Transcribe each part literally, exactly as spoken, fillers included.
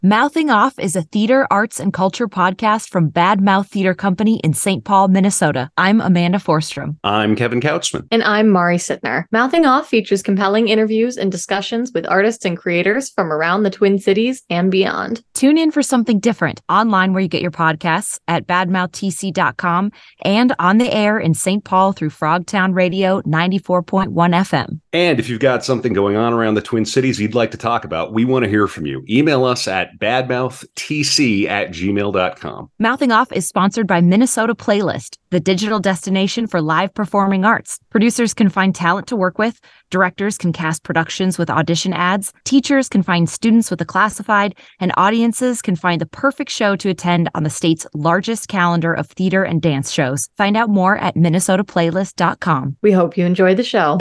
Mouthing Off is a theater, arts, and culture podcast from Bad Mouth Theater Company in Saint Paul, Minnesota. I'm Amanda Forstrom. I'm Kevin Couchman. And I'm Mari Sittner. Mouthing Off features compelling interviews and discussions with artists and creators from around the Twin Cities and beyond. Tune in for something different online where you get your podcasts at bad mouth t c dot com and on the air in Saint Paul through Frogtown Radio ninety-four point one F M. And if you've got something going on around the Twin Cities you'd like to talk about, we want to hear from you. Email us at badmouthtc at gmail dot com. Mouthing Off is sponsored by Minnesota Playlist, the digital destination for live performing arts. Producers can find talent to work with, directors can cast productions with audition ads, teachers can find students with a classified, and audiences can find the perfect show to attend on the state's largest calendar of theater and dance shows. Find out more at minnesota playlist dot com. We hope you enjoy the show.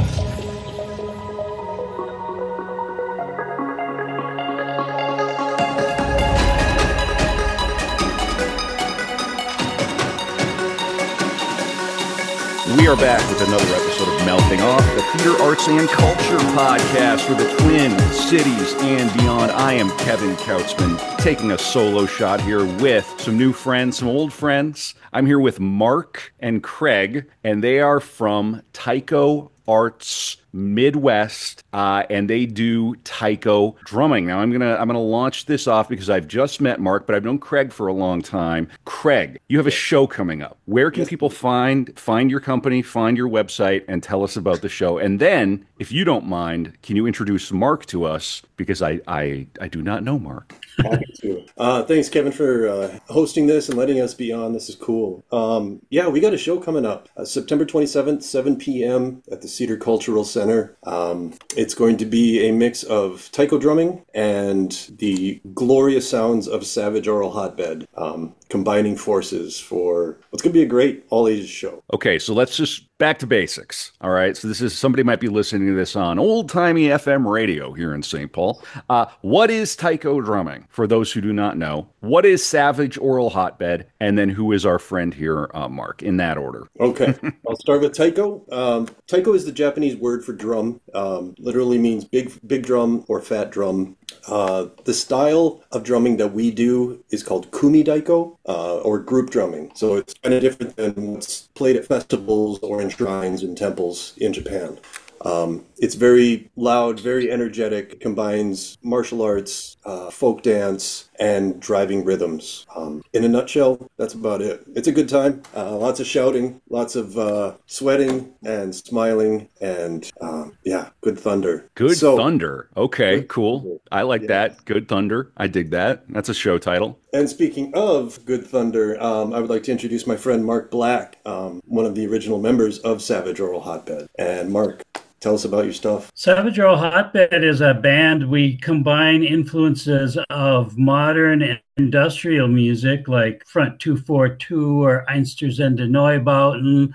We are back with another episode of Mouthing Off, the theater, arts, and culture podcast for the Twin Cities and beyond. I am Kevin Couchman, taking a solo shot here with some new friends, some old friends. I'm here with Mark and Craig, and they are from Taiko Arts Midwest, uh, and they do taiko drumming. Now, I'm gonna I'm gonna launch this off because I've just met Mark, but I've known Craig for a long time. Craig, you have a show coming up. Where can people find find your company, find your website, and tell us about the show? And then, if you don't mind, can you introduce Mark to us? Because I I, I do not know Mark. Happy to. Uh, thanks, Kevin, for uh, hosting this and letting us be on. This is cool. Um, yeah, we got a show coming up uh, September twenty-seventh, seven p.m. at the Cedar Cultural Center. Um, it's going to be a mix of taiko drumming and the glorious sounds of Savage Oral Hotbed, um, combining forces for what's going to be a great all-ages show. Okay, so let's just back to basics. All right, so this is somebody might be listening to this on old-timey F M radio here in Saint Paul. Uh, what is taiko drumming? For those who do not know, what is Savage Oral Hotbed? And then who is our friend here, uh, Mark, in that order? Okay, I'll start with taiko. Um, taiko is the Japanese word for drum. Um, literally means big, big drum or fat drum. Uh, the style of drumming that we do is called kumi daiko, uh, or group drumming. So it's kind of different than what's played at festivals or in shrines and temples in Japan. Um, it's very loud, very energetic. It combines martial arts, uh, folk dance, and driving rhythms. Um, in a nutshell, that's about it. It's a good time. Uh, lots of shouting, lots of uh, sweating and smiling, and um, yeah, good thunder. Good so, thunder. Okay, good cool. thunder. I like Yeah. that. Good thunder. I dig that. That's a show title. And speaking of good thunder, um, I would like to introduce my friend Mark Black, um, one of the original members of Savage Oral Hotbed. And Mark, tell us about your stuff. Savage Oral Hotbed is a band. We combine influences of modern and industrial music like Front two forty-two or Einstürzende Neubauten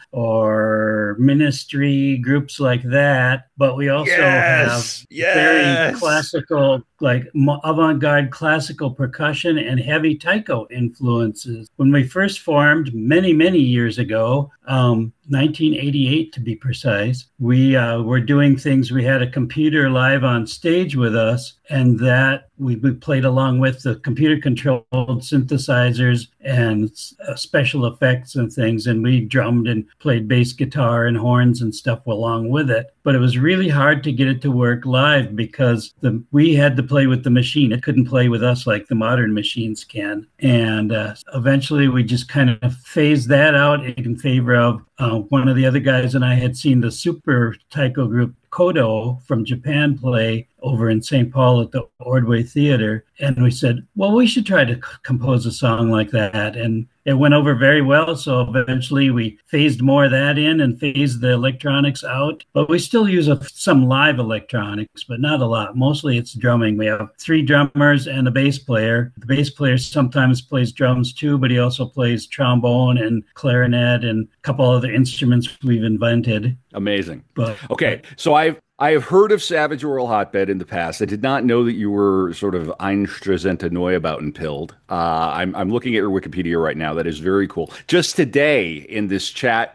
or Ministry, groups like that. But we also Yes! have Yes! very classical, like mo- avant-garde classical percussion and heavy taiko influences. When we first formed many, many years ago, um, nineteen eighty-eight to be precise, we uh, were doing things. We had a computer live on stage with us, and that we, we played along with the computer controlled synthesizers and uh, special effects and things. And we drummed and played bass guitar and horns and stuff along with it. But it was really hard to get it to work live because the, we had to play with the machine. It couldn't play with us like the modern machines can. And uh, eventually we just kind of phased that out in favor of uh, one of the other guys and I had seen the super taiko group Kodo from Japan play over in Saint Paul at the Ordway Theater. And we said, well, we should try to c- compose a song like that. And it went over very well. So eventually we phased more of that in and phased the electronics out. But we still use a, some live electronics, but not a lot. Mostly it's drumming. We have three drummers and a bass player. The bass player sometimes plays drums too, but he also plays trombone and clarinet and a couple other instruments we've invented. Amazing. But Okay, so I've I have heard of Savage Oral Hotbed in the past. I did not know that you were sort of Einstürzende Neubauten pilled. Uh, I'm I'm looking at your Wikipedia right now. That is very cool. Just today in this chat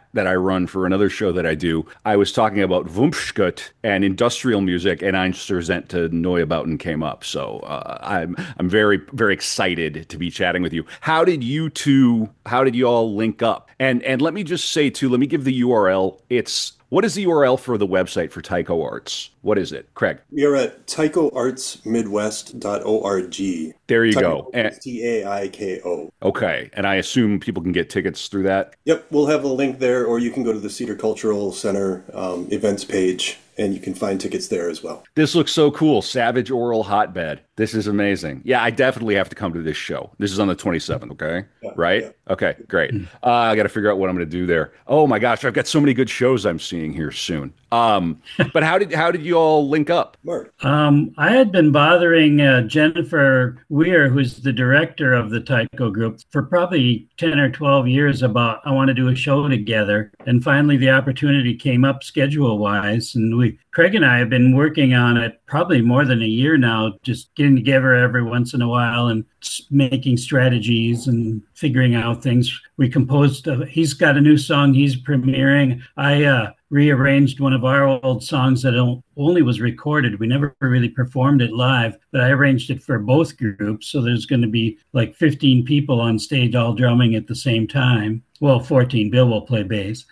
that I run for another show that I do, I was talking about Wumpfschut and industrial music, and Einstürzende Neubauten came up. So uh, I'm I'm very very excited to be chatting with you. How did you two? How did you all link up? And and let me just say too. Let me give the U R L. It's What is the U R L for the website for Taiko Arts? What is it, Craig? We are at taiko arts midwest dot org. There you Taiko, go. T A I K O. Okay. And I assume people can get tickets through that? Yep, we'll have a link there, or you can go to the Cedar Cultural Center um, events page, and you can find tickets there as well. This looks so cool. Savage Oral Hotbed. This is amazing. Yeah, I definitely have to come to this show. This is on the twenty-seventh, okay? Yeah, right? yeah. Okay, great. Uh, I got to figure out what I'm going to do there. Oh my gosh, I've got so many good shows I'm seeing here soon. Um, but how did how did you all link up? Mark. Um, I had been bothering uh, Jennifer Weir, who's the director of the Taiko group, for probably ten or twelve years about I want to do a show together. And finally the opportunity came up schedule-wise. And we, Craig and I have been working on it probably more than a year now, just getting together every once in a while and making strategies and figuring out things. We composed, uh, he's got a new song he's premiering. I uh, rearranged one of our old songs that only was recorded. We never really performed it live, but I arranged it for both groups. So there's going to be like fifteen people on stage all drumming at the same time. Well, fourteen. Bill will play bass.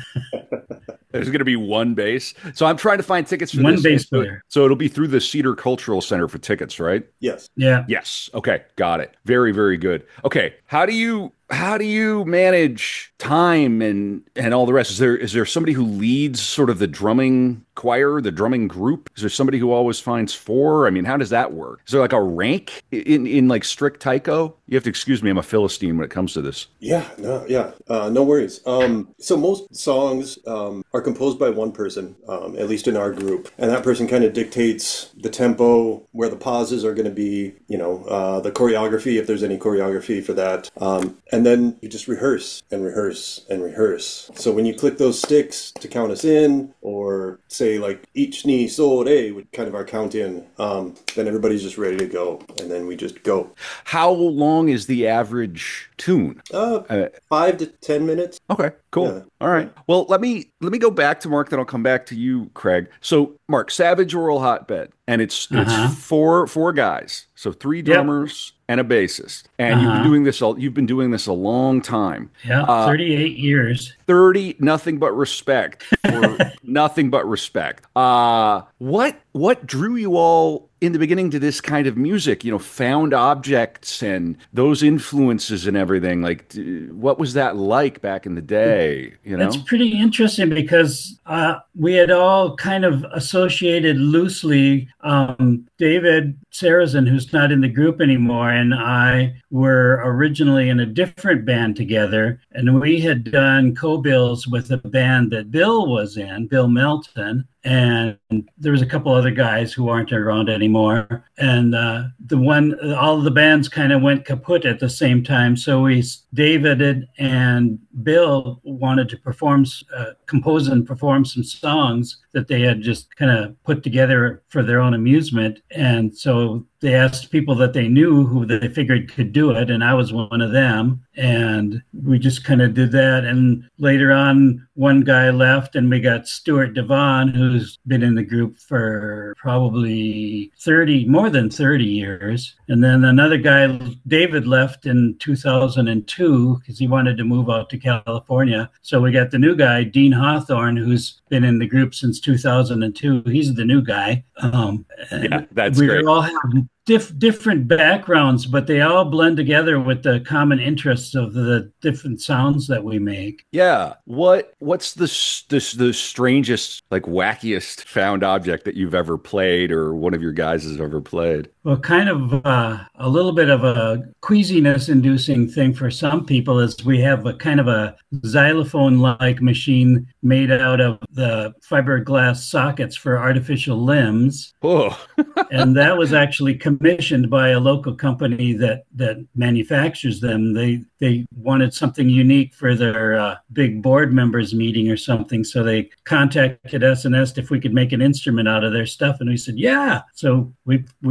There's going to be one bass. So I'm trying to find tickets for one this. bass player. So it'll be through the Cedar Cultural Center for tickets, right? Yes. Yeah. Yes. Okay. Got it. Very, very good. Okay. How do you how do you manage time and and all the rest? Is there is there somebody who leads sort of the drumming choir, the drumming group? Is there somebody who always finds four? I mean, how does that work? Is there like a rank in in like strict Taiko? You have to excuse me, I'm a Philistine when it comes to this. Yeah, no, yeah, uh, no worries. Um, so most songs um, are composed by one person, um, at least in our group, and that person kind of dictates the tempo, where the pauses are going to be, you know, uh, the choreography, if there's any choreography for that, um, and then you just rehearse and rehearse and rehearse. So when you click those sticks to count us in, or say like ich ni so re, with kind of our count in, um, then everybody's just ready to go, and then we just go. How long is the average tune? Uh, Uh, five to ten minutes. Okay, cool. Yeah. All right. Well, let me let me go back to Mark, then I'll come back to you, Craig. So, Mark, Savage Oral Hotbed, and it's Uh-huh. it's four four guys, so three drummers and a bassist, and you've Uh-huh. been doing this all you've been doing this a long time. Yeah. Uh, thirty-eight years. thirty, nothing but respect for nothing but respect. Uh what what drew you all in the beginning to this kind of music? You know, found objects and those influences and everything. Like, d- what was that like back in the day? You know, That's pretty interesting because uh, we had all kind of associated loosely. Um, David Sarazin, who's not in the group anymore, and I were originally in a different band together, and we had done co-bills with a band that Bill was in, Bill Melton. And there was a couple other guys who aren't around anymore. And uh, the one, all of the bands kind of went kaput at the same time. So we, David and Bill wanted to perform, uh, compose and perform some songs that they had just kind of put together for their own amusement. And so they asked people that they knew who they figured could do it. And I was one of them. And we just kind of did that. And later on, one guy left and we got Stuart Devon, who's been in the group for probably thirty, more than thirty years. And then another guy, David, left in two thousand two because he wanted to move out to California. So we got the new guy, Dean Hawthorne, who's been in the group since two thousand two. He's the new guy. Um, yeah, that's we great. all have diff- different backgrounds, but they all blend together with the common interests of the different sounds that we make. Yeah. What what's the s- the, s- the strangest, like wackiest found object that you've ever played, or one of your guys has ever played? Well, kind of uh, a little bit of a queasiness-inducing thing for some people is we have a kind of a xylophone-like machine made out of the fiberglass sockets for artificial limbs. Oh, And that was actually commissioned by a local company that that manufactures them. They they wanted something unique for their uh, big board members meeting or something, so they contacted us and asked if we could make an instrument out of their stuff, and we said yeah. So we we got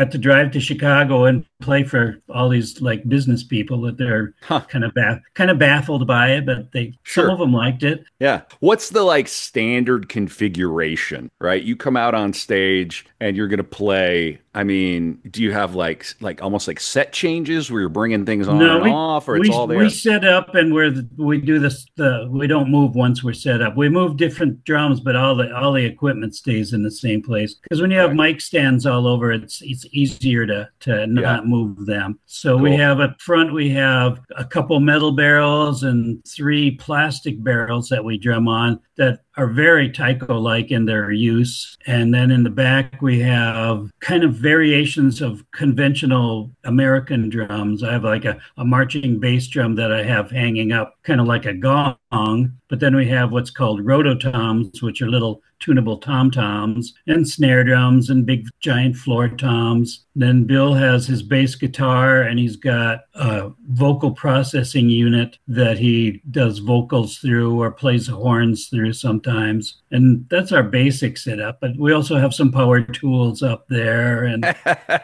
got to drive to Chicago and play for all these like business people that they're huh. kind of baff- kind of baffled by it, but they sure. some of them liked it. Yeah. What's the like standard configuration, right? You come out on stage and you're going to play. I mean, do you have like like almost like set changes where you're bringing things on no, and we, off, or we, it's all there? We set up and we're the, we do this. The we don't move once we're set up. We move different drums, but all the all the equipment stays in the same place. Because when you have right. mic stands all over, it's it's easier to to not yeah. move them. So cool. we have up front, we have a couple metal barrels and three plastic barrels that we drum on that are very taiko-like in their use. And then in the back, we have kind of variations of conventional American drums. I have like a, a marching bass drum that I have hanging up, kind of like a gong. But then we have what's called rototoms, which are little tunable tom-toms, and snare drums and big giant floor toms. Then Bill has his bass guitar, and he's got a vocal processing unit that he does vocals through or plays the horns through sometimes. And that's our basic setup. But we also have some power tools up there and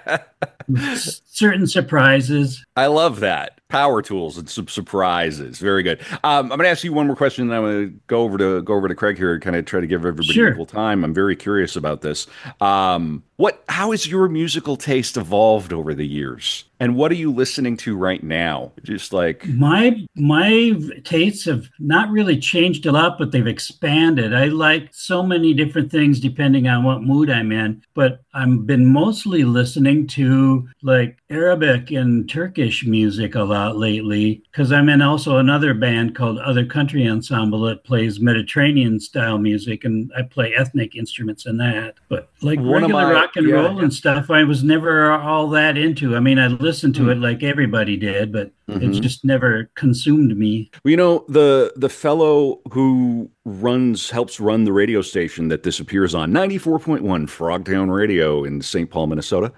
certain surprises. I love that. Power tools and some surprises. Very good. Um, I'm going to ask you one more question, and then I'm going to go over to go over to Craig here and kind of try to give everybody sure. equal time. I'm very curious about this. Um, what? How has your musical taste evolved over the years? And what are you listening to right now? Just like my my tastes have not really changed a lot, but they've expanded. I like so many different things depending on what mood I'm in. But I've been mostly listening to like Arabic and Turkish music a lot lately, because I'm in also another band called Other Country Ensemble that plays Mediterranean style music, and I play ethnic instruments in that. But like One regular my, rock and yeah, roll yeah. and stuff, I was never all that into. I mean, I listened to mm. it like everybody did, but mm-hmm. it just never consumed me. Well, you know, the the fellow who runs helps run the radio station that this appears on, ninety-four point one Frogtown Radio in Saint Paul, Minnesota,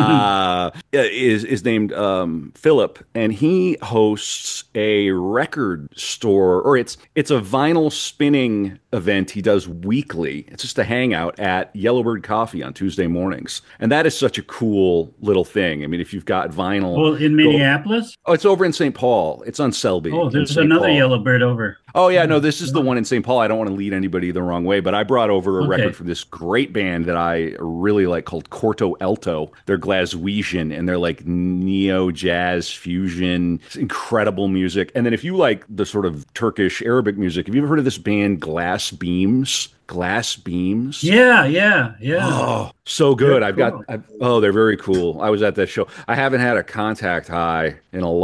uh, is is named um, Philip, and he hosts a record store, or it's it's a vinyl spinning event he does weekly. It's just a hangout at Yellowbird Coffee on Tuesday mornings, and that is such a cool little thing. I mean, if you've got vinyl, well, in Minneapolis, go, oh, it's over in Saint Paul. It's on Selby. Oh, there's another Paul. Yellowbird over. Oh yeah, no, this is the one in Saint Paul. I don't want to lead anybody the wrong way, but I brought over a okay. record from this great band that I really like called Corto Alto. They're Glaswegian, and they're like neo jazz fusion, incredible music. And then if you like the sort of Turkish Arabic music, have you ever heard of this band Glass Beams? Glass Beams? Yeah, yeah, yeah. Oh, so good. They're I've cool. got, I've, oh, they're very cool. I was at that show. I haven't had a contact high in a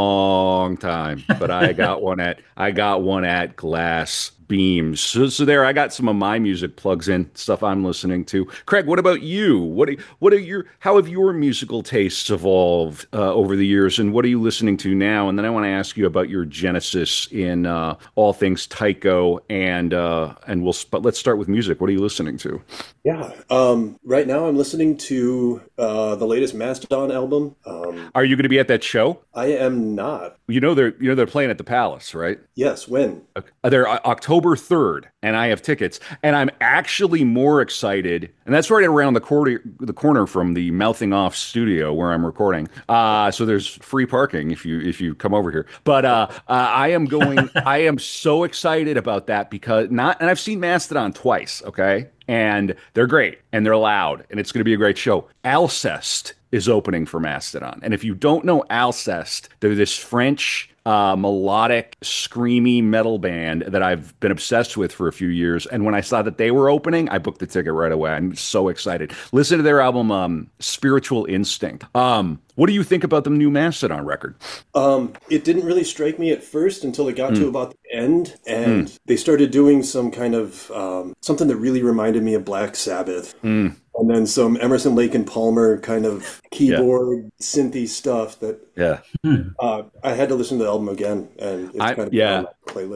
long time, but I got one at, I got one at Glass Beams. So, so there, I got some of my music plugs in, stuff I'm listening to. Craig, what about you? What are, what are your, how have your musical tastes evolved uh, over the years, and what are you listening to now? And then I want to ask you about your genesis in uh, all things taiko, and uh, and we'll, but let's start with music. What are you listening to? Yeah, um, right now I'm listening to uh, the latest Mastodon album. Um, are you going to be at that show? I am not. You know they're, you know they're playing at the Palace, right? Yes. When? Okay. They're October third, and I have tickets, and I'm actually more excited, and that's right around the corner, the corner from the Mouthing Off studio where I'm recording. Uh, so there's free parking if you if you come over here. But uh, uh, I am going. I am so excited about that because not, and I've seen Mastodon twice. Okay. And they're great, and they're loud, and it's going to be a great show. Alcest is opening for Mastodon. And if you don't know Alcest, they're this French uh, melodic, screamy metal band that I've been obsessed with for a few years. And when I saw that they were opening, I booked the ticket right away. I'm so excited. Listen to their album, um, Spiritual Instinct. Um, what do you think about the new Mastodon record? Um, it didn't really strike me at first until it got mm. to about the end, and mm. they started doing some kind of um, something that really reminded me of Black Sabbath. Mm. And then some Emerson, Lake and Palmer kind of keyboard, yeah. synthy stuff that yeah. uh, I had to listen to the album again, and it's I, kind of yeah. on my playlist.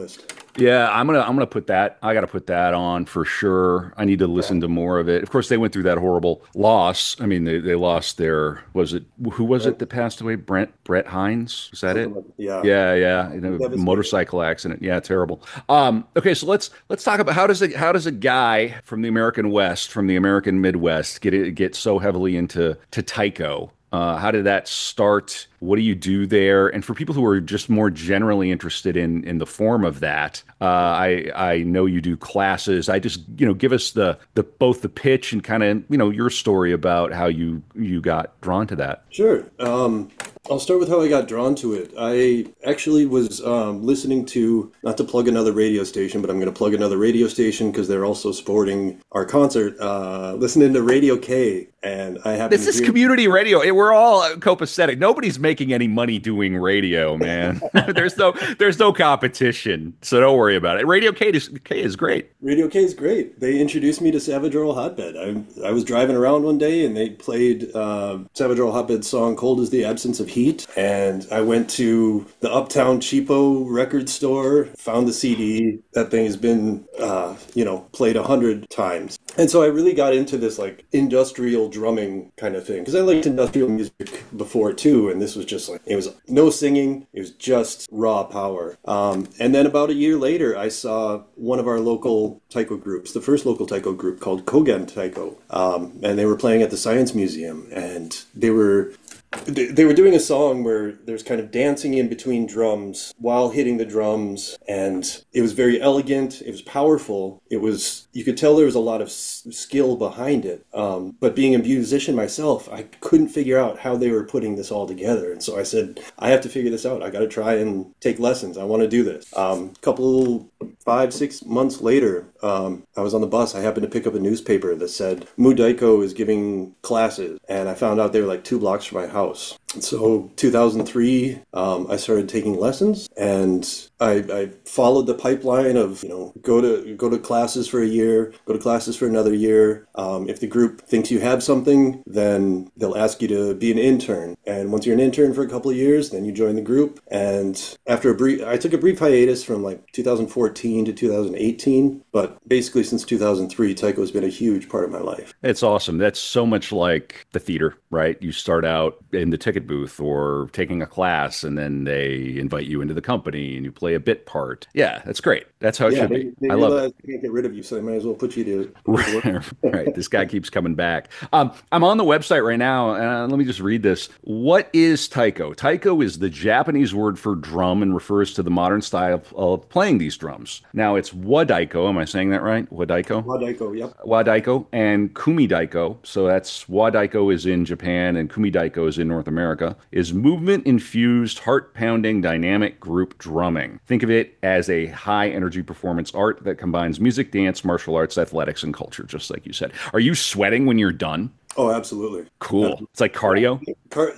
Yeah, I'm gonna I'm gonna put that. I gotta put that on for sure. I need to listen to more of it. Of course, they went through that horrible loss. I mean, they, they lost their was it who was it that passed away? Brent Brett Hines? Was that it? Something like- yeah. Yeah, yeah. You know, Devastating. motorcycle accident. Yeah, terrible. Um, okay, so let's let's talk about how does a how does a guy from the American West, from the American Midwest, get it, get so heavily into to taiko? Uh, how did that start? What do you do there? And for people who are just more generally interested in in the form of that, uh, I I know you do classes. I just you know give us the the both the pitch and kind of you know your story about how you you got drawn to that. Sure. Um, I'll start with how I got drawn to it. I actually was um, listening to, not to plug another radio station, but I'm going to plug another radio station because they're also supporting our concert, uh, listening to Radio K. And I happen This to is hear- community radio. We're all copacetic. Nobody's making any money doing radio, man. there's no there's no competition, so don't worry about it. Radio K is, K is great. Radio K is great. They introduced me to Savage Oral Hotbed. I, I was driving around one day and they played uh, Savage Oral Hotbed's song Cold as the Absence of Heat. And I went to the Uptown Cheapo record store, found the C D. That thing has been, uh, you know, played a hundred times. And so I really got into this like industrial drumming kind of thing because I liked industrial music before too. And this was just like, it was no singing. It was just raw power. Um, and then about a year later, I saw one of our local taiko groups, the first local taiko group called Kogen Taiko. Um, and they were playing at the Science Museum and they were They they were doing a song where there's kind of dancing in between drums while hitting the drums, and it was very elegant. It was powerful. It was, you could tell there was a lot of s- skill behind it. Um, but being a musician myself, I couldn't figure out how they were putting this all together. And so I said, I have to figure this out. I got to try and take lessons. I want to do this. Um, a couple, five, six months later, um, I was on the bus. I happened to pick up a newspaper that said Mudaiko is giving classes, and I found out they were like two blocks from my house. House. So two thousand three, um, I started taking lessons, and I, I followed the pipeline of, you know, go to go to classes for a year, go to classes for another year. Um, if the group thinks you have something, then they'll ask you to be an intern. And once you're an intern for a couple of years, then you join the group. And after a brief, I took a brief hiatus from like two thousand fourteen to two thousand eighteen, but basically since two thousand three, taiko has been a huge part of my life. It's awesome. That's so much like the theater, right? You start out in the ticket booth or taking a class, and then they invite you into the company and you play a bit part. Yeah, that's great. That's how it Yeah, should they, be. they I love realize it. they can't get rid of you, so they might as well put you to Right. This guy keeps coming back. Um, I'm on the website right now, and let me just read this. What is taiko? Taiko is the Japanese word for drum and refers to the modern style of, of playing these drums. Now, it's wadaiko. Am I saying that right? Wadaiko? Wadaiko, yep. Wadaiko and kumidaiko. So that's wadaiko is in Japan and kumidaiko is in North America. Is movement-infused, heart-pounding, dynamic group drumming. Think of it as a high-energy performance art that combines music, dance, martial arts, athletics, and culture, just like you said. Are you sweating when you're done? Oh, absolutely. Cool. It's like cardio. Car-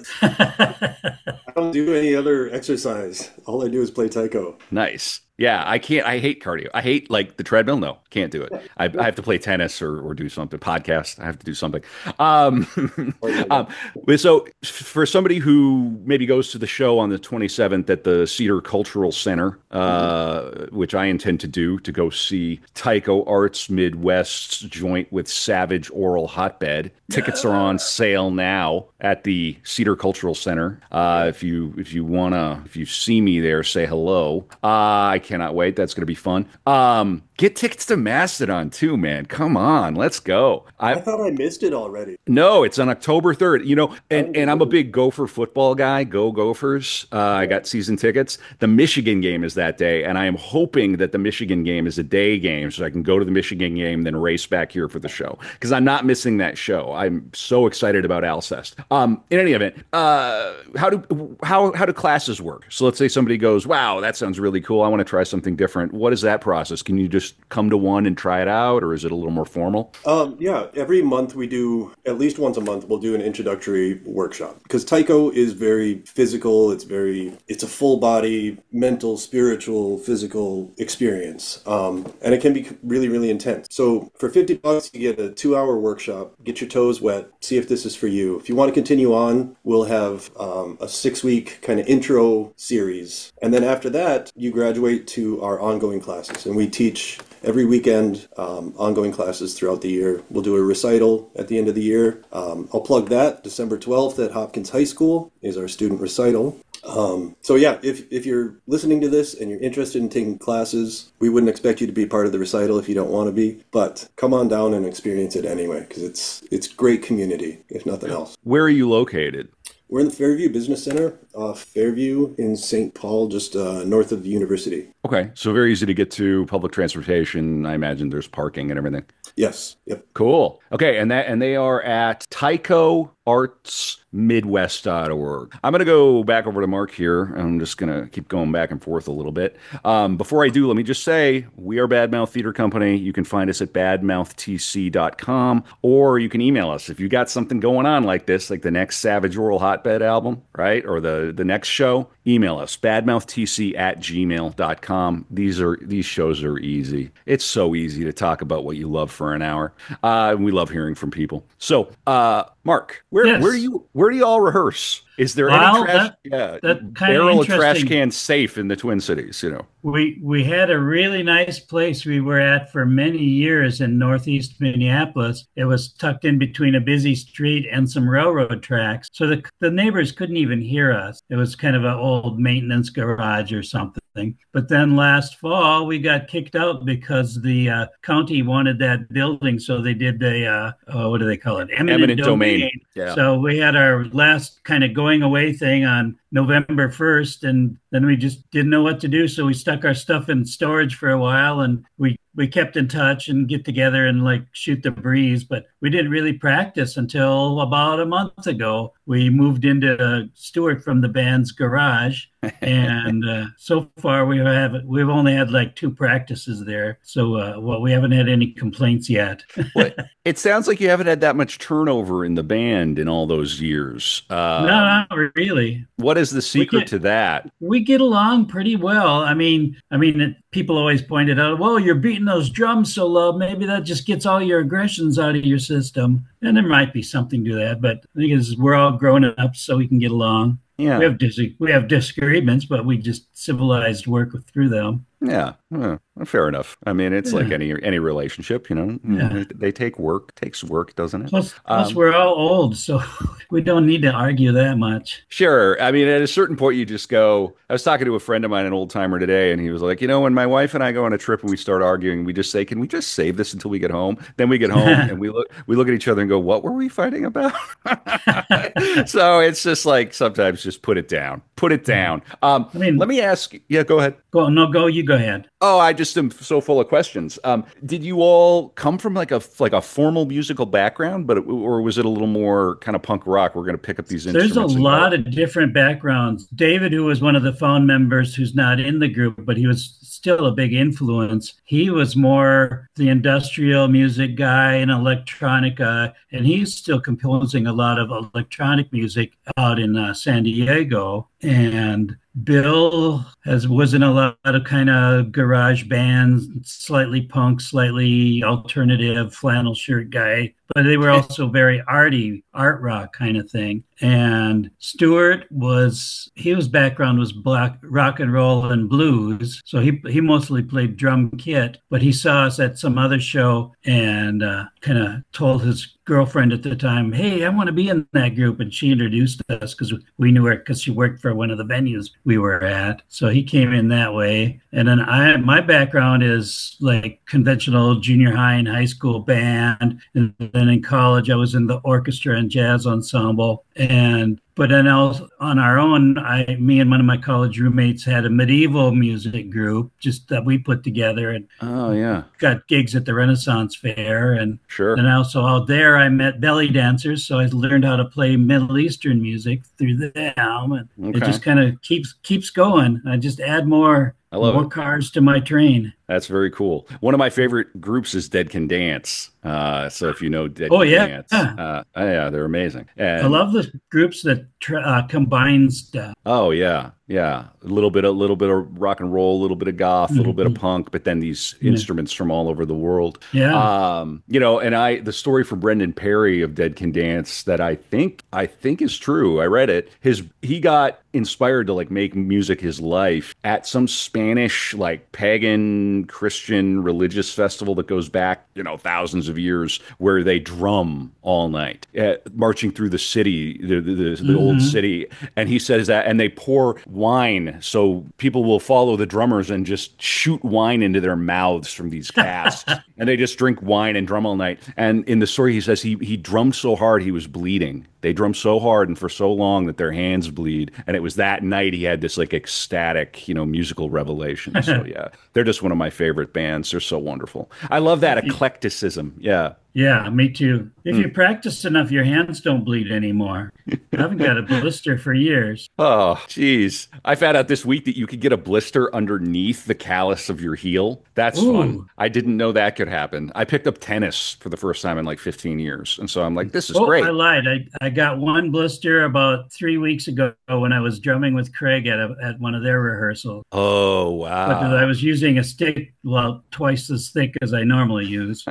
I don't do any other exercise. All I do is play taiko. Nice. Yeah, I can't. I hate cardio. I hate like the treadmill. No, can't do it. I, I have to play tennis or, or do something. Podcast. I have to do something. Um, um, so for somebody who maybe goes to the show on the twenty-seventh at the Cedar Cultural Center, uh, mm-hmm. which I intend to do, to go see Taiko Arts Midwest's joint with Savage Oral Hotbed. Tickets are on sale now at the Cedar Cultural Center. Uh, if you if you wanna if you see me there, say hello. Uh, I cannot wait. That's gonna be fun. Um, get tickets to Mastodon too, man. Come on, let's go. I, I thought I missed it already. No, it's on October third. You know, and, and I'm a big Gopher football guy. Go Gophers! Uh, I got season tickets. The Michigan game is that day, and I am hoping that the Michigan game is a day game, so I can go to the Michigan game, then race back here for the show because I'm not missing that show. I'm so excited about Alcest. Um, in any event, uh, how do how how do classes work? So let's say somebody goes, "Wow, that sounds really cool. I want to try something different." What is that process? Can you just come to one and try it out, or is it a little more formal? Um, yeah, every month we do, at least once a month, we'll do an introductory workshop because taiko is very physical. It's very, it's a full body, mental, spiritual, physical experience, um, and it can be really, really intense. So for fifty bucks, you get a two-hour workshop. Get your toes wet. See if this is for you. If you want to continue on, we'll have um, a six-week kind of intro series, and then after that, you graduate straight to our ongoing classes. And we teach every weekend, um, ongoing classes throughout the year. We'll do a recital at the end of the year. Um, I'll plug that. December twelfth at Hopkins High School is our student recital. Um, so yeah, if, if you're listening to this and you're interested in taking classes, we wouldn't expect you to be part of the recital if you don't want to be, but come on down and experience it anyway, because it's, it's great community, if nothing else. Where are you located? We're in the Fairview Business Center, uh, Fairview in Saint Paul, just uh, north of the university. Okay, so very easy to get to, public transportation. I imagine there's parking and everything. Yes. Yep. Cool. Okay, and that and they are at tyco arts midwest dot org. I'm going to go back over to Mark here. I'm just going to keep going back and forth a little bit. Um, before I do, let me just say we are Badmouth Theater Company. You can find us at badmouth t c dot com, or you can email us if you got something going on like this, like the next Savage Oral Hotbed album, right? Or the, the next show. Email us, badmouthtc at gmail dot com. These are these shows are easy. It's so easy to talk about what you love for an hour. Uh, we love hearing from people. So, uh, Mark, where Yes. where do you where do you all rehearse? Is there Well, any trash? that- yeah, that kinda barrel of trash interesting. can safe in the Twin Cities. You know. We we had a really nice place we were at for many years in northeast Minneapolis. It was tucked in between a busy street and some railroad tracks, so the the neighbors couldn't even hear us. It was kind of an old maintenance garage or something. But then last fall we got kicked out because the uh, county wanted that building, so they did the uh, uh, what do they call it? Eminent, Eminent domain. Yeah. So we had our last kind of going away thing on November first, and then we just didn't know what to do. So we stuck our stuff in storage for a while, and we, we kept in touch and get together and like shoot the breeze. But we didn't really practice until about a month ago. We moved into Stuart from the band's garage. And uh, so far we have we've only had like two practices there. So uh, well, we haven't had any complaints yet. Well, it sounds like you haven't had that much turnover in the band in all those years. Um, No, not really. What is the secret get- to that? We get along pretty well. I mean, I mean, it, people always pointed out, well, you're beating those drums so loud. Maybe that just gets all your aggressions out of your system. And there might be something to that. But I think it's, we're all grown up, so we can get along. Yeah. We have dis- we have disagreements, but we just civilized work through them. Yeah, well, fair enough. I mean, it's Yeah. like any any relationship, you know. Yeah. They, they take work, takes work, doesn't it? Plus, plus Um, we're all old, so we don't need to argue that much. Sure. I mean, at a certain point, you just go. I was talking to a friend of mine, an old timer today, and he was like, you know, when my wife and I go on a trip and we start arguing, we just say, "Can we just save this until we get home?" Then we get home and we look we look at each other and go, "What were we fighting about?" So it's just like sometimes just put it down, put it down. Um, I mean- let me ask. Yeah, go ahead. Go no, go you go ahead. Oh, I just am so full of questions. Um, did you all come from like a like a formal musical background, but or was it a little more kind of punk rock? We're going to pick up these There's instruments. a and go- lot of different backgrounds. David, who was one of the found members who's not in the group, but he was still a big influence. He was more the industrial music guy and electronic guy, and he's still composing a lot of electronic music out in uh, San Diego. And Bill has was in a lot of kind of garage bands, slightly punk, slightly alternative flannel shirt guy, but they were also very arty, art rock kind of thing. And Stuart was his background was black rock and roll and blues, so he he mostly played drum kit. But he saw us at some other show and uh, kind of told his girlfriend at the time, "Hey, I want to be in that group," and she introduced us because we knew her because she worked for one of the venues we were at. So he came in that way. And then I, my background is like conventional junior high and high school band, and then in college I was in the orchestra and jazz ensemble. And but then else on our own, I, me and one of my college roommates had a medieval music group just that we put together and Oh yeah, got gigs at the Renaissance Fair. And sure. and also out there, I met belly dancers, so I learned how to play Middle Eastern music through them, and Okay. it just kind of keeps keeps going. I just add more I love more it. cars to my train. That's very cool. One of my favorite groups is Dead Can Dance. Uh, so if you know Dead Oh, Can yeah. Dance, uh, oh, yeah, they're amazing. And, I love the groups that tr- uh, combine stuff. Oh yeah, Yeah, a little bit, a little bit of rock and roll, a little bit of goth, a little bit of Mhm. punk, but then these Yeah. instruments from all over the world. Yeah. Um, you know, and I the story from Brendan Perry of Dead Can Dance that I think I think is true. I read it. His he got inspired to like make music his life at some Spanish like pagan Christian religious festival that goes back, you know, thousands of years, where they drum all night, uh, marching through the city, the the, the, the old Mhm. city. And he says that, and they pour wine so people will follow the drummers and just shoot wine into their mouths from these casks, and they just drink wine and drum all night. And in the story, he says he he drummed so hard he was bleeding. They drum so hard and for so long that their hands bleed. And it was that night he had this like ecstatic, you know, musical revelation. So yeah, they're just one of my favorite bands. They're so wonderful. I love that eclecticism. Yeah. Yeah, me too. If Mm. you practice enough, your hands don't bleed anymore. I haven't got a blister for years. Oh, geez. I found out this week that you could get a blister underneath the callus of your heel. That's fun. Ooh. I didn't know that could happen. I picked up tennis for the first time in like fifteen years. And so I'm like, this is Oh, great. I lied. I, I got one blister about three weeks ago when I was drumming with Craig at a, at one of their rehearsals. Oh, But I wow. was using a stick, well, twice as thick as I normally use.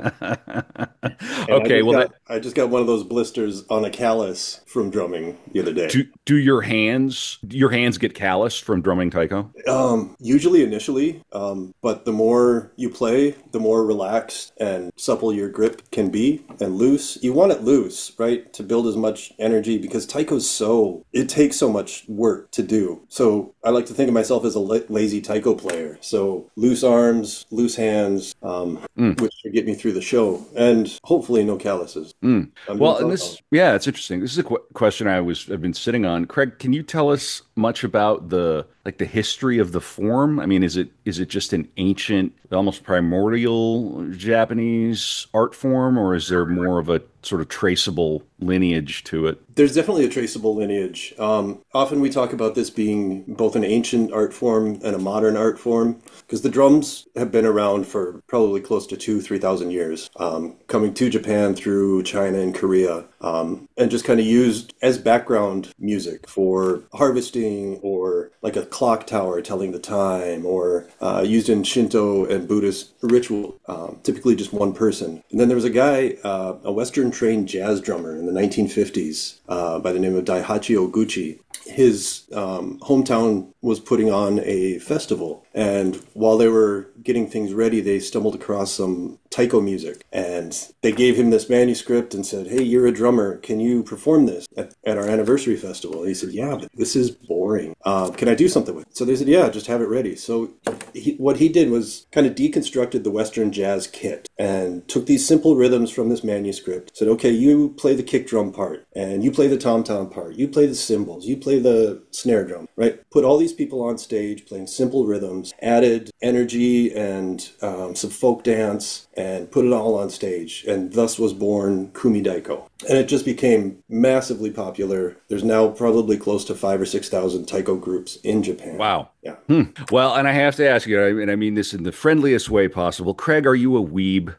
And I Okay, just well, got, that, I just got one of those blisters on a callus from drumming the other day. do do your hands do your hands get calloused from drumming taiko? Um, usually initially, um, but the more you play, the more relaxed and supple your grip can be and loose. You want it loose, right? To build as much energy because taiko's so, it takes so much work to do. So I like to think of myself as a la- lazy taiko player. So loose arms, loose hands, um, Mm. which should get me through the show and hopefully no calluses. Mm. I'm Well, doing and so this, yeah, it's interesting. This is a qu question I was I've been sitting on. Craig, can you tell us much about the like the history of the form? I mean, is it is it just an ancient, almost primordial Japanese art form, or is there more of a sort of traceable lineage to it? There's definitely a traceable lineage. Um, often we talk about this being both an ancient art form and a modern art form, because the drums have been around for probably close to two, three thousand years, um, coming to Japan through China and Korea, um, and just kind of used as background music for harvesting, or like a clock tower telling the time, or uh, used in Shinto and Buddhist ritual, um, typically just one person. And then there was a guy, uh, a Western trained jazz drummer in the nineteen fifties uh, by the name of Daihachi Oguchi. His um, hometown was putting on a festival, and while they were getting things ready, they stumbled across some taiko music, and they gave him this manuscript and said, "Hey, you're a drummer. Can you perform this at, at our anniversary festival?" And he said, "Yeah, but this is boring. Uh, can I do something with it?" So they said, "Yeah, just have it ready." So he, what he did was kind of deconstructed the Western jazz kit and took these simple rhythms from this manuscript, said, "Okay, you play the kick drum part, and you play the tom-tom part, you play the cymbals, you play the snare drum," right? Put all these people on stage playing simple rhythms, added energy and um, some folk dance, and put it all on stage. And thus was born Kumi Daiko. And it just became massively popular. There's now probably close to five or six thousand taiko groups in Japan. Wow. Yeah. Hmm. Well, and I have to ask you, and I mean this in the friendliest way possible. Craig, are you a weeb?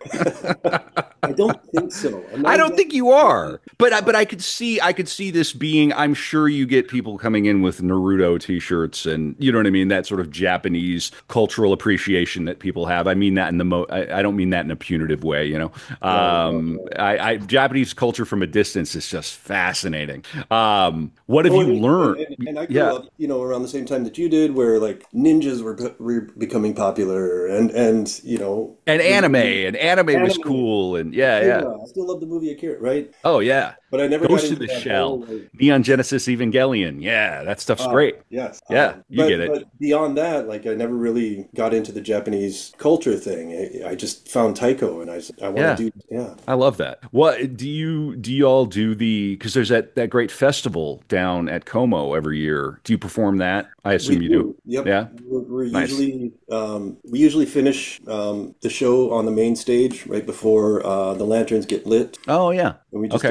I don't think so. I'm not I don't exactly- think you are, but I, but I could see I could see this being. I'm sure you get people coming in with Naruto T-shirts, and you know what I mean. That sort of Japanese cultural appreciation that people have. I mean that in the mo. I, I don't mean that in a punitive way. You know, um, I, I Japanese culture from a distance is just fascinating. Um, what have Oh, you and- learned? And, and I grew Yeah. up, you know, around the same time that you did, where like ninjas were, be- were becoming popular, and and you know, And anime, and anime, was Anime. cool, and yeah, yeah. Akira. I still love the movie Akira, right? Oh yeah, But I never Ghost got in into the that Shell, whole, like, Neon Genesis Evangelion. Yeah, that stuff's uh, great. Yes. Yeah, um, you but, get it. But beyond that, like I never really got into the Japanese culture thing. I, I just found taiko, and I s- I want to Yeah. do yeah. I love that. What do you do? You all do the because there's that that great festival down at Como every year. Do you perform that? I assume We you do. Yep. Yeah. We're, we're Nice. usually um, we usually finish um, the show on the main stage right before uh, the lanterns get lit. Oh yeah. And we just Okay. did that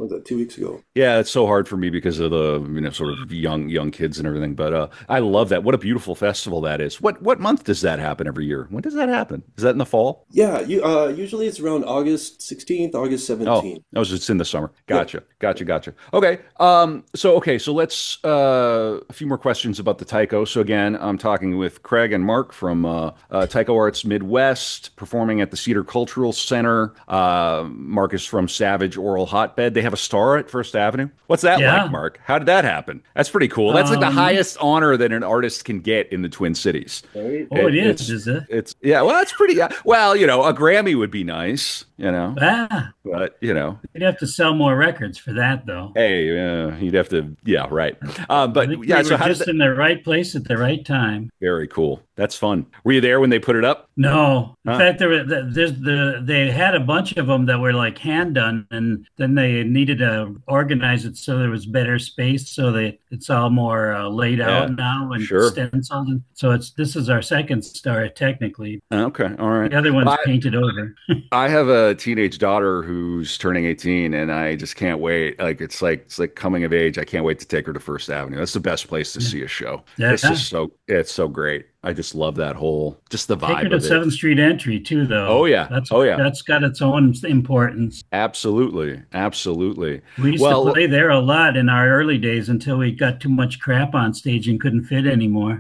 was that, two weeks ago. Yeah, it's so hard for me because of the, you know, sort of young young kids and everything. But uh, I love that. What a beautiful festival that is. What what month does that happen every year? When does that happen? Is that in the fall? Yeah, you uh usually it's around August sixteenth, August Oh, seventeenth. that was it's in the summer. Yeah. Gotcha, gotcha, gotcha. Okay, um, so okay, so let's uh, a few more questions about the Taiko. So again, I'm talking with Craig and Mark from uh, uh, Taiko Arts Midwest, performing at the Cedar Cultural Center. Uh, Mark is from Savage Oral Hotbed. They have a star at First Avenue. What's that Yeah. like, Mark? How did that happen? That's pretty cool. That's like the Um, highest honor that an artist can get in the Twin Cities. Right? Oh, it is, it's, is it? It's yeah. Well, that's pretty. Yeah, well, you know, a Grammy would be nice. You know, Ah, but you know, you'd have to sell more records for that, though. hey, uh, you'd have to, yeah, right. Uh, I but think yeah, we so were how does just that? in the right place at the right time. Very cool. That's fun. Were you there when they put it up? No, in Huh? fact, there were the- there's the they had a bunch of them that were like hand done, and then they needed to organize it so there was better space, so that it's all more uh, laid Yeah, out now and sure. stenciled. And so it's this is our second star technically. Okay, all right. The other one's I, painted over. I have a teenage daughter who's turning eighteen, and I just can't wait. Like it's like it's like coming of age. I can't wait to take her to First Avenue. That's the best place to see a show. Yeah. It's just so it's so great. I just love that whole just the Take her vibe to of it. Seventh Street Entry too, though. Oh, yeah. that's Oh, yeah. that's got its own importance. Absolutely, absolutely. We used Well, to play there a lot in our early days until we got too much crap on stage and couldn't fit anymore.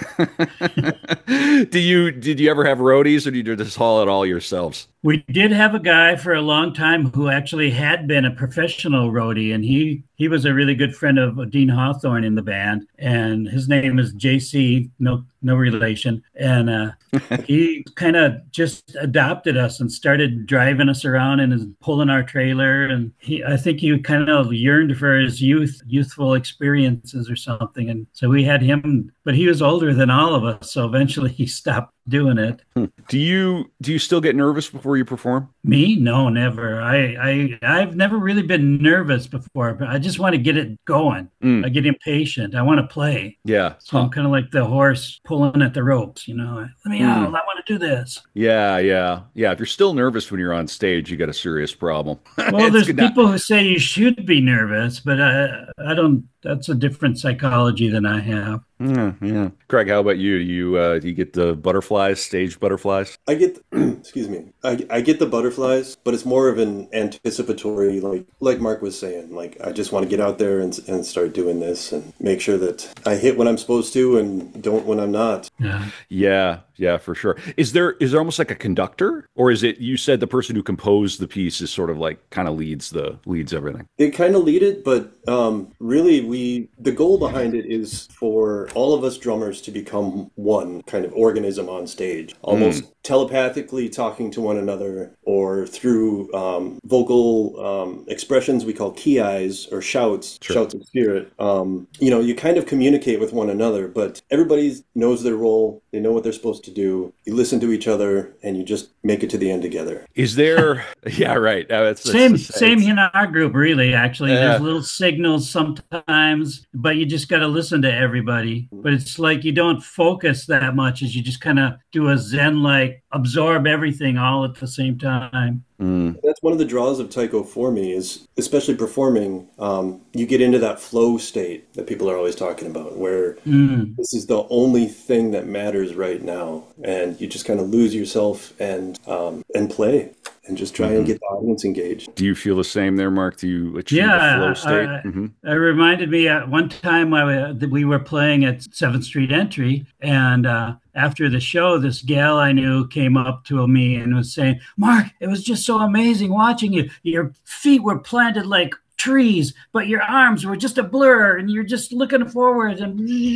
do you did you ever have roadies, or did you just haul it all yourselves? We did have a guy for a long time who actually had been a professional roadie, and he he was a really good friend of Dean Hawthorne in the band, and his name is J C, no no relation, and uh, he kind of just adopted us and started driving us around and pulling our trailer, and he I think he kind of yearned for his youth youthful experiences or something, and so we had him, but he was older than all of us, so eventually he stopped doing it. Do you do you still get nervous before you perform? Me? No, never. I, I, I've never really been nervous before, but I just want to get it going. Mm. I get impatient. I want to play. Yeah. So I'm kind of like the horse pulling at the ropes, you know. Let me Mm. out. I want to do this. Yeah, yeah, yeah. If you're still nervous when you're on stage, you got a serious problem. Well, It's there's good not- people who say you should be nervous, but I, I don't. That's a different psychology than I have. Yeah, yeah. Craig, how about you? You uh, do you get the butterflies, stage butterflies? I get, excuse me, I, I get the butterflies, but it's more of an anticipatory, like like Mark was saying, like I just want to get out there and and start doing this and make sure that I hit when I'm supposed to and don't when I'm not. Yeah. Yeah, yeah, for sure. Is there is there almost like a conductor, or is it? You said the person who composed the piece is sort of like kind of leads the leads everything. They kind of lead it, but um, really, we the goal behind it is for all of us drummers to become one kind of organism on stage, almost telepathically talking to one another, or through um, vocal um, expressions we call key eyes or shouts, Sure. shouts of spirit. Um, you know, you kind of communicate with one another, but everybody knows their role. They know what they're supposed to do. You listen to each other, and you just make it to the end together. Is there? Yeah, right. Uh, that's, that's- Same, that's- same in our group, really. Actually, Yeah. there's little signals sometimes, but you just got to listen to everybody. But it's like you don't focus that much, as you just kind of do a Zen, like absorb everything all at the same time. Mm, That's one of the draws of Taiko for me is, especially performing, um, you get into that flow state that people are always talking about, where Mm. this is the only thing that matters right now, and you just kind of lose yourself and um, and play and just try and get the audience engaged. do you feel the same there, Mark? Do you achieve Yeah, a flow state? I- hmm It reminded me at one time I, that we were playing at Seventh Street Entry, and uh, after the show, this gal I knew came up to me and was saying, "Mark, it was just so amazing watching you. Your feet were planted like trees, but your arms were just a blur, and you're just looking forward." And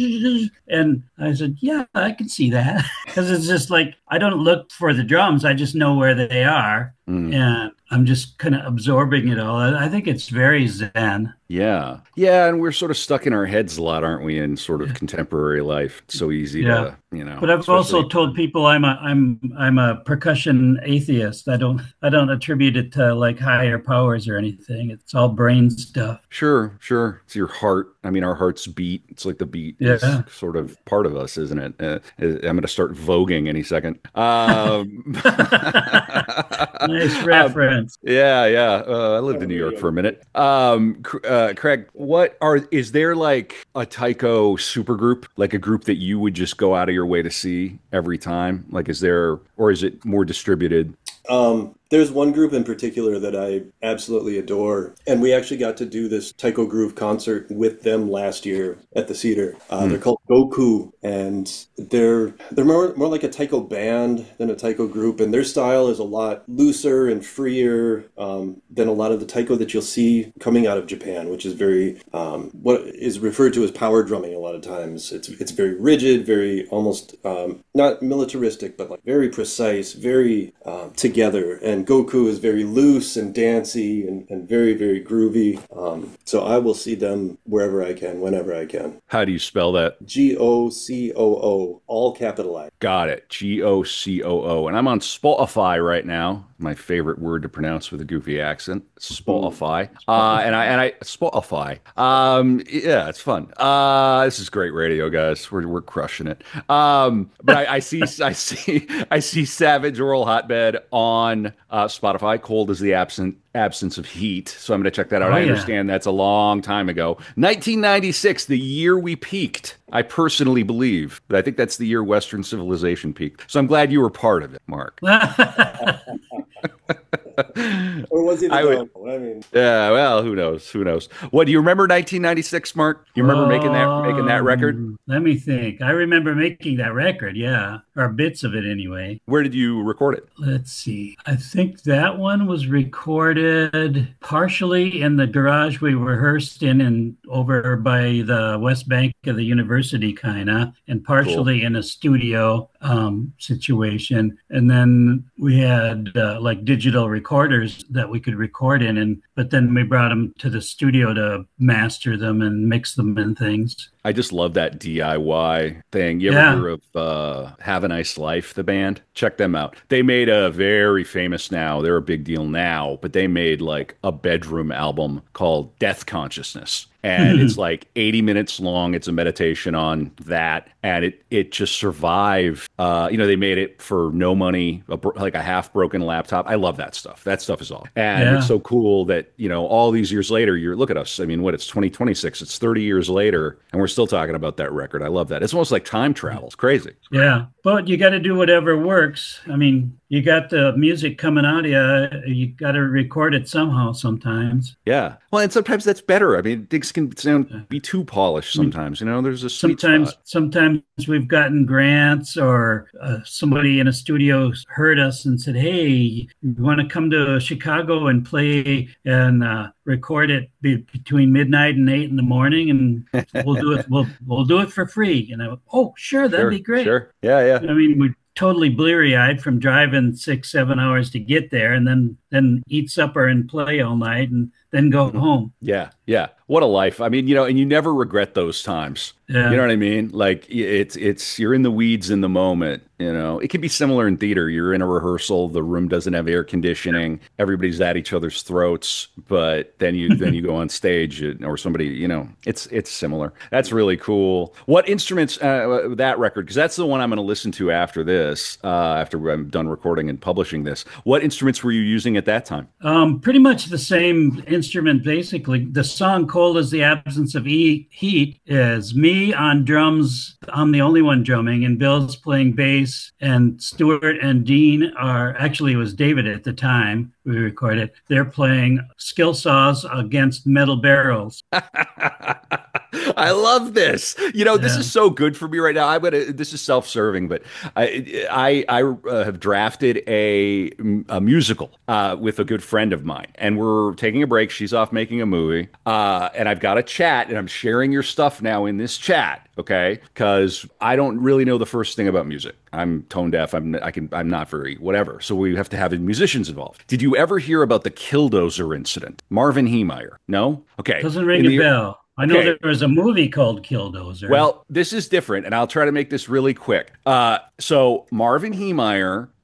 and I said, "Yeah, I can see that," because it's just like I don't look for the drums; I just know where they are. Mm. And I'm just kind of absorbing it all. I I think it's very zen. Yeah, yeah, and we're sort of stuck in our heads a lot, aren't we? In sort of contemporary life, it's so easy Yeah. to, you know. But I've also especially- told people I'm a I'm I'm a percussion atheist. I don't I don't attribute it to like higher powers or anything. It's all brain stuff. Sure, sure. It's your heart. I mean, our hearts beat. It's like the beat is Yeah. sort of part of us, isn't it? Uh, I'm going to start voguing any second. Um, Nice Um, reference. yeah, yeah. Uh, I lived in New York for a minute. Um, Cr- uh, Craig, what are is there like a Taiko supergroup, like a group that you would just go out of your way to see every time? Like, is there, or is it more distributed? Um, there's one group in particular that I absolutely adore, and we actually got to do this Taiko Groove concert with them last year at the Cedar. Uh, they're called Goku, and they're they're more more like a Taiko band than a Taiko group, and their style is a lot looser and freer um, than a lot of the Taiko that you'll see coming out of Japan, which is very um, what is referred to as power drumming a lot of times. It's it's very rigid, very almost um, not militaristic, but like very precise, very uh, together. And Goku is very loose and dancey and, and very, very groovy. Um, so I will see them wherever I can, whenever I can. How do you spell that? G O C O O, all capitalized. Got it. G O C O O. And I'm on Spotify right now. My favorite word to pronounce with a goofy accent. Spotify. Uh, and I and I Spotify. Um, yeah, it's fun. Uh, this is great radio, guys. We're we're crushing it. Um, but I, I see I see I see Savage Oral Hotbed on uh, Spotify. Cold is the absent absence of heat. So I'm going to check that out. Oh, I yeah. understand that's a long time ago. nineteen ninety-six, the year we peaked. I personally believe, but I think that's the year Western civilization peaked. So I'm glad you were part of it, Mark. Or was it? I would- I mean, Yeah, well, who knows? Who knows? What do you remember? nineteen ninety-six, Mark? You remember making that making that record? Um, Let me think. I remember making that record, yeah, or bits of it anyway. Where did you record it? Let's see. I think that one was recorded partially in the garage we rehearsed in and over by the West Bank of the university, kind of, and partially in a studio um, situation. And then we had uh, like digital recorders that we could record in, and but then we brought them to the studio to master them and mix them and things. I just love that D I Y thing. You ever Yeah. hear of uh, Have a Nice Life, the band? Check them out. They made a very famous now. They're a big deal now, but they made like a bedroom album called Death Consciousness. And it's like eighty minutes long. It's a meditation on that. And it it just survived. Uh, you know, they made it for no money, a, bro- like a half broken laptop. I love that stuff. That stuff is all. And Yeah. it's so cool that, you know, all these years later, you're look at us. I mean, what, it's twenty twenty-six. It's thirty years later, and we're still talking about that record. I love that. It's almost like time travel. It's crazy. Yeah, but you got to do whatever works. I mean, you got the music coming out of you. You got to record it somehow sometimes. Yeah. Well, and sometimes that's better. I mean, things can sound be too polished sometimes. You know, there's a sweet Sometimes, spot. sometimes we've gotten grants or uh, somebody in a studio heard us and said, "Hey, you want to come to Chicago and play and uh, record it be- between midnight and eight in the morning, and we'll do it. We'll we'll do it for free." And I went, "Oh, sure, that'd Sure, be great." Sure. Yeah, yeah. I mean, we're totally bleary-eyed from driving six, seven hours to get there, and then then eat supper and play all night, and then go home. Yeah, yeah. What a life. I mean, you know, and you never regret those times. Yeah. You know what I mean? Like it's it's you're in the weeds in the moment, you know. It can be similar in theater. You're in a rehearsal, the room doesn't have air conditioning, everybody's at each other's throats, but then you then you go on stage and- or somebody, you know, it's it's similar. That's really cool. What instruments uh, that record, because that's the one I'm going to listen to after this, uh, after I'm done recording and publishing this. What instruments were you using at that time? Um, pretty much the same instrument, basically. The song "Cold as the Absence of e- Heat" is me on drums. I'm the only one drumming, and Bill's playing bass, and Stuart and Dean are, actually it was David at the time we recorded, they're playing skill saws against metal barrels. I love this. You know, this Yeah. is so good for me right now. I'm gonna. This is self-serving, but I I, I uh, have drafted a, a musical uh, with a good friend of mine, and we're taking a break. She's off making a movie, uh, and I've got a chat, and I'm sharing your stuff now in this chat. Okay, because I don't really know the first thing about music. I'm tone deaf. I'm I can I'm not very whatever. So we have to have musicians involved. Did you ever hear about the Killdozer incident? Marvin Heemeyer? No. Okay. Doesn't ring In a the- bell. I know Okay. there was a movie called Killdozer. Well, this is different, and I'll try to make this really quick. Uh, so Marvin Heemeyer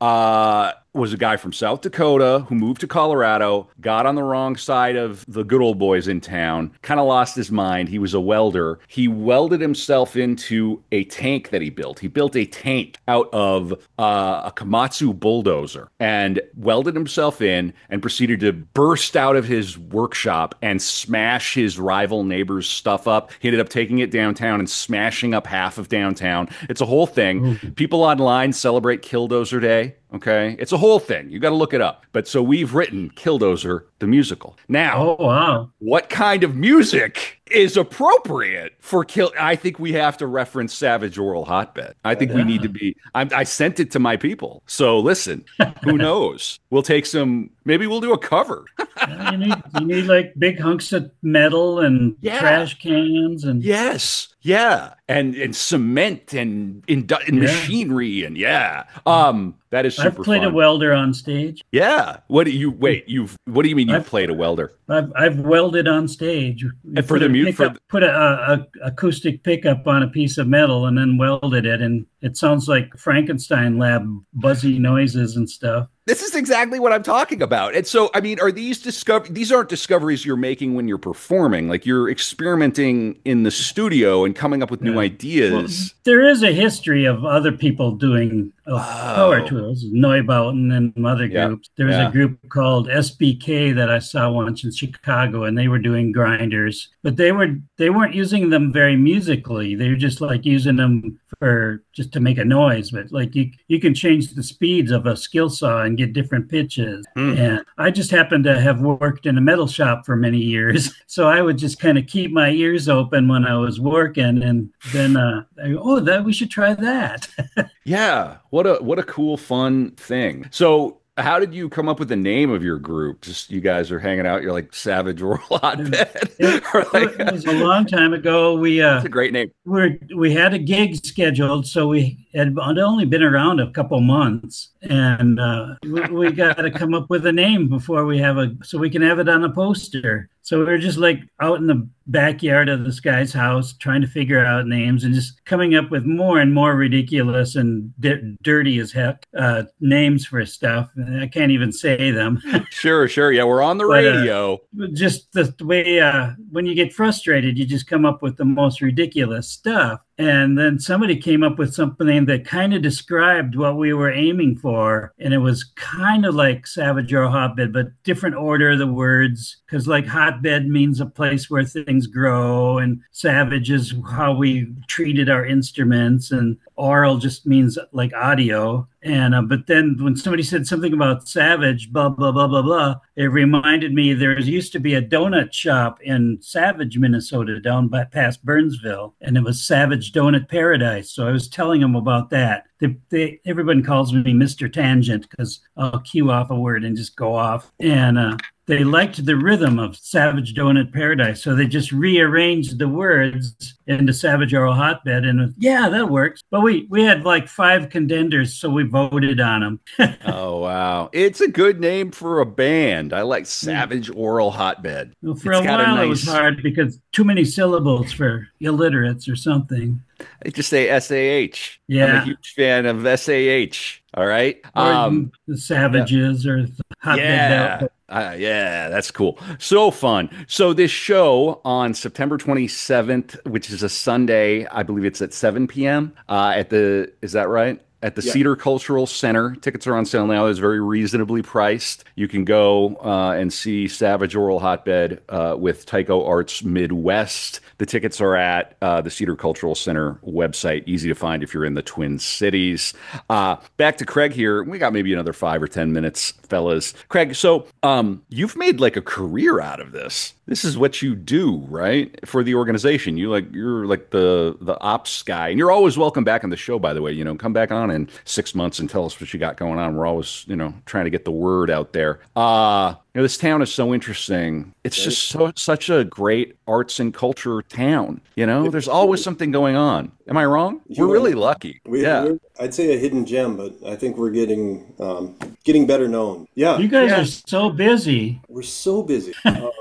uh, was a guy from South Dakota who moved to Colorado, got on the wrong side of the good old boys in town, kind of lost his mind. He was a welder. He welded himself into a tank that he built. He built a tank out of uh, a Komatsu bulldozer and welded himself in and proceeded to burst out of his workshop and smash his rival neighbor's stuff up. He ended up taking it downtown and smashing up half of downtown. It's a whole thing. Ooh. People online celebrate Killdozer Day. Okay, it's a whole thing. You got to look it up. But so we've written Killdozer the musical. Now, oh wow, what kind of music is appropriate for kill? I think we have to reference Savage Oral Hotbed. I think yeah. we need to be. I, I sent it to my people. So listen, who knows? We'll take some. Maybe we'll do a cover. yeah, you need you need like big hunks of metal and yeah. trash cans and yes. Yeah, and and cement and, and, and yeah. machinery and yeah, um, that is super I've played fun. a welder on stage. Yeah, what do you wait? You've what do you mean you've I've, played a welder? I've I've welded on stage. And for the mute, for the... put a, a acoustic pickup on a piece of metal and then welded it, and it sounds like Frankenstein lab buzzy noises and stuff. This is exactly what I'm talking about. And so, I mean, are these discover these aren't discoveries you're making when you're performing? Like you're experimenting in the studio and coming up with yeah. new ideas. Well, there is a history of other people doing uh, oh. power tools, Neubauten and other yeah. groups. There was yeah. a group called S B K that I saw once in Chicago, and they were doing grinders, but they were they weren't using them very musically. They were just like using them for just to make a noise. But like you, you can change the speeds of a skill saw and get different pitches. Mm. And I just happened to have worked in a metal shop for many years. So I would just kind of keep my ears open when I was working. And then, uh, I go, oh, that we should try that. yeah. What a, what a cool, fun thing. So how did you come up with the name of your group? Just you guys are hanging out. You're like Savage Oral Hotbed. It, like, it was a long time ago. We uh, That's a great name. We we had a gig scheduled, so we had only been around a couple months, and uh, we, we got to come up with a name before we have a so we can have it on a poster. So we were just like out in the backyard of this guy's house trying to figure out names and just coming up with more and more ridiculous and di- dirty as heck uh, names for stuff. I can't even say them. Sure, sure. Yeah, we're on the but, radio. Uh, just the, the way uh, when you get frustrated, you just come up with the most ridiculous stuff. And then somebody came up with something that kind of described what we were aiming for. And it was kind of like Savage Oral Hotbed, but different order of the words. Because like hotbed means a place where things grow, and savage is how we treated our instruments, and oral just means like audio. And uh, but then when somebody said something about Savage, blah, blah, blah, blah, blah, it reminded me there used to be a donut shop in Savage, Minnesota, down by past Burnsville, and it was Savage Donut Paradise. So I was telling them about that. They, they, everyone calls me Mister Tangent because I'll cue off a word and just go off. And uh, they liked the rhythm of Savage Donut Paradise, so they just rearranged the words into Savage Oral Hotbed, and yeah, that works. But we we had like five contenders, so we voted on them. Oh wow, it's a good name for a band. I like Savage Oral Hotbed. Well, for it's a while, a nice... it was hard because too many syllables for illiterates or something. I just say S A H. Yeah, I'm a huge fan of S A H. All right, or um, the Savages yeah. or the Hotbed. Yeah. Uh, yeah, that's cool. So fun. So this show on September twenty-seventh, which is a Sunday, I believe it's at seven p.m. Uh, at the, is that right? At the yeah. Cedar Cultural Center. Tickets are on sale now. It's very reasonably priced. You can go uh, and see Savage Oral Hotbed uh, with Tycho Arts Midwest. The tickets are at uh, the Cedar Cultural Center website. Easy to find if you're in the Twin Cities. Uh, back to Craig here. We got maybe another five or ten minutes, fellas. Craig, so um, you've made like a career out of this. This is what you do, right? For the organization. You like you're like the the ops guy. And you're always welcome back on the show, by the way. You know, come back on in six months and tell us what you got going on. We're always, you know, trying to get the word out there. Uh, you know, this town is so interesting. It's just so such a great arts and culture town. You know, there's always something going on. Am I wrong? We're really lucky. We, yeah. We're, I'd say a hidden gem, but I think we're getting um, getting better known. Yeah. You guys yeah. are so busy. We're so busy. Uh,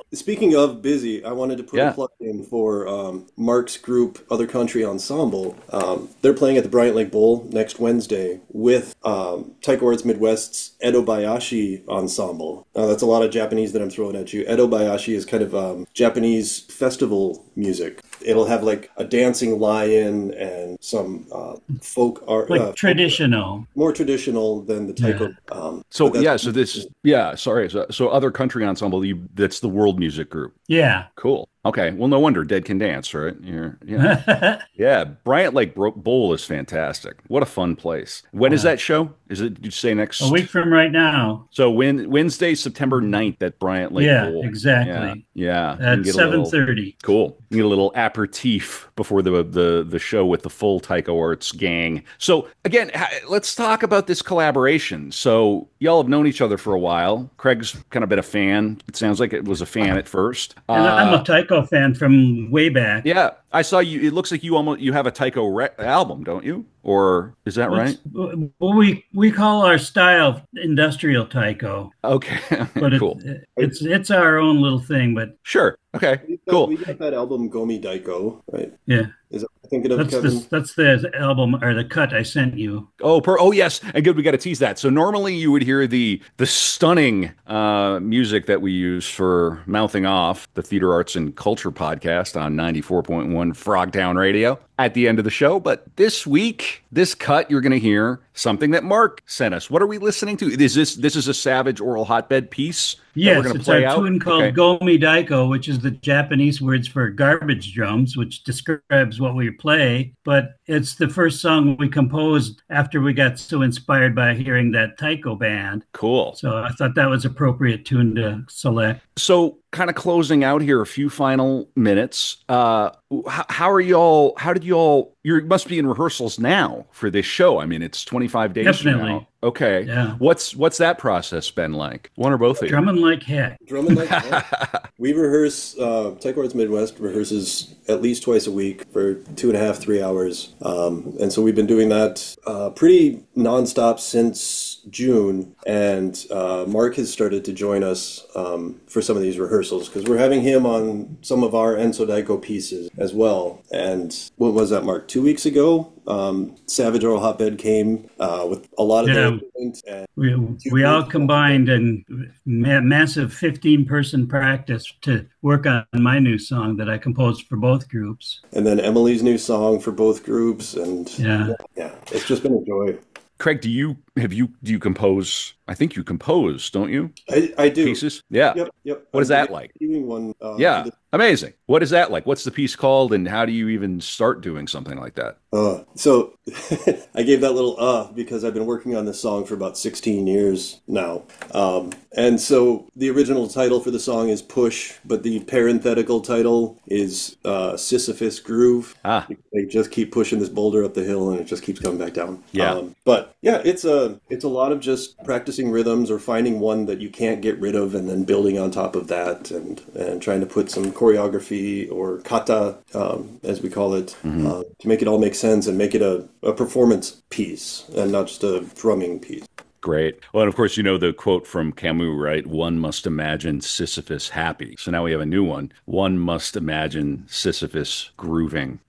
speaking of busy, I wanted to put Yeah. a plug in for um, Mark's group, Other Country Ensemble. Um, they're playing at the Bryant Lake Bowl next Wednesday with um, Taiko Arts Midwest's Edo Bayashi Ensemble. Uh, that's a lot of Japanese that I'm throwing at you. Edo Bayashi is kind of um, Japanese festival music. It'll have like a dancing lion and some uh, folk art. Like uh, traditional. more traditional than the Taiko. Yeah. Um, So but that's- yeah, so this yeah, sorry. So, so Other Country Ensemble, you, that's the world music group. Yeah. Cool. Okay. Well, no wonder Dead Can Dance, right? You're, yeah. Yeah. Bryant Lake Bro- Bowl is fantastic. What a fun place. When is Yeah. that show? Is it, did you say next? A week from right now. So when, Wednesday, September ninth at Bryant Lake Yeah, Bowl. exactly. Yeah. Yeah. You can At get a seven little- thirty. Cool. You get a little aperitif before the the the show with the full Taiko Arts gang. So again, ha- let's talk about this collaboration. So y'all have known each other for a while. Craig's kind of been a fan. It sounds like it was a fan at first. And I'm Uh, a Taiko fan from way back. yeah, I saw you. It looks like you almost you have a Taiko re- album, don't you? Or is that right? It's- Well, we we call our style industrial Taiko, Okay, but cool. it, it's it's our own little thing. But Sure. Okay. we got, Cool. we got that album Gomi Daiko, right? yeah, Is that what I'm thinking of, that's Kevin? the that's the album or the cut I sent you. Oh, per, oh yes, and good. We got to tease that. So normally you would hear the the stunning uh, music that we use for Mouthing Off, the Theater Arts and Culture podcast on ninety-four point one Frogtown Radio at the end of the show. But this week, this cut, you're going to hear something that Mark sent us. What are we listening to? Is this this is a Savage Oral Hotbed piece? that Yes, we're gonna it's play our out? tune called Okay. Gomi Daiko, which is the Japanese words for garbage drums, which describes what we play. But it's the first song we composed after we got so inspired by hearing that Taiko band. Cool. So I thought that was appropriate tune to select. So, kind of closing out here, a few final minutes. Uh, how, how are y'all? How did y'all? You must be in rehearsals now for this show. I mean, it's twenty-five days from Definitely. now. Okay. Yeah. What's what's that process been like? One or both of you? Drumming like heck. Drumming like that. We rehearse, uh, Taiko Arts Midwest rehearses at least twice a week for two and a half, three hours. Um, and so we've been doing that uh, pretty nonstop since June. And uh, Mark has started to join us um, for some of these rehearsals because we're having him on some of our Enso Daiko pieces as well. And what was that, Mark? Two weeks ago, um, Savage Oral Hotbed came uh, with a lot of Yeah. their equipment and We, we all combined in ma- massive fifteen person practice to work on my new song that I composed for both groups. And then Emily's new song for both groups, and Yeah. yeah, it's just been a joy. Craig, do you have you do you compose? I think you compose, don't you? I, I do. Pieces? Yeah. Yep, yep. What is I'm that like? Doing one. Uh, Yeah. for the- Amazing. What is that like? What's the piece called, and how do you even start doing something like that? Uh, so I gave that little uh because I've been working on this song for about sixteen years now. Um, and so the original title for the song is Push, but the parenthetical title is uh, Sisyphus Groove. Ah. They just keep pushing this boulder up the hill and it just keeps coming back down. Yeah. Um, but yeah, it's a it's a lot of just practicing rhythms or finding one that you can't get rid of and then building on top of that and, and trying to put some choreography or kata, um, as we call it, uh, to make it all make sense and make it a, a performance piece and not just a drumming piece. Great. Well, and of course, you know the quote from Camus, right? One must imagine Sisyphus happy. So now we have a new one. One must imagine Sisyphus grooving.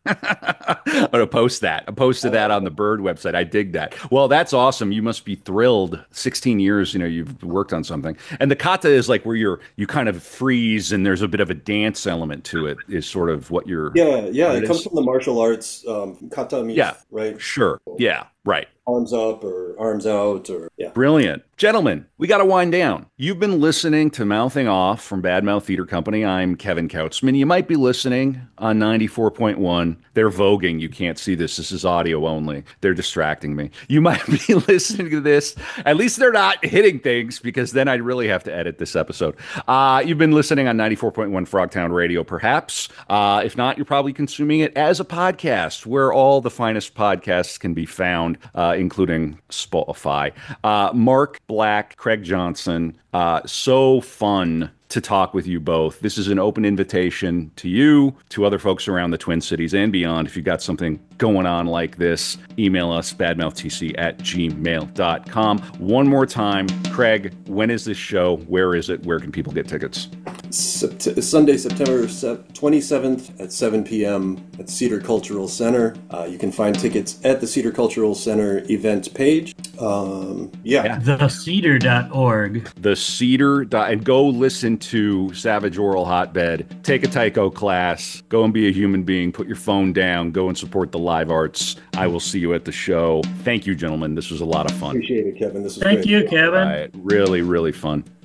I'm going to post that. I posted that on the Bird website. I dig that. Well, that's awesome. You must be thrilled. sixteen years, you know, you've worked on something. And the kata is like where you're, you kind of freeze and there's a bit of a dance element to it, is sort of what you're. Yeah, yeah, what it it comes is. from the martial arts. Um, kata means, Yeah. right? Sure. Yeah. Right. Arms up or arms out or, yeah. Brilliant. Gentlemen, we got to wind down. You've been listening to Mouthing Off from Badmouth Theater Company. I'm Kevin Kautzman. You might be listening on ninety-four point one. They're voguing. You can't see this. This is audio only. They're distracting me. You might be listening to this. At least they're not hitting things because then I'd really have to edit this episode. Uh, you've been listening on ninety-four point one Frogtown Radio, perhaps. Uh, if not, you're probably consuming it as a podcast where all the finest podcasts can be found, uh, including Spotify. Uh, Mark Black, Craig Johnson, uh, so fun to talk with you both. This is an open invitation to you, to other folks around the Twin Cities and beyond. If you've got something going on like this, email us, badmouthtc at gmail dot com. One more time, Craig, when is this show? Where is it? Where can people get tickets? Sept- Sunday, September twenty-seventh at seven p.m. at Cedar Cultural Center. Uh, you can find tickets at the Cedar Cultural Center events page. Um, yeah. yeah. the cedar dot org. The Cedar. And go listen to Savage Oral Hotbed. Take a taiko class. Go and be a human being. Put your phone down. Go and support the live arts. I will see you at the show. Thank you, gentlemen. This was a lot of fun. Appreciate it, Kevin. This was Thank great. you, Kevin. Right. Really, really fun.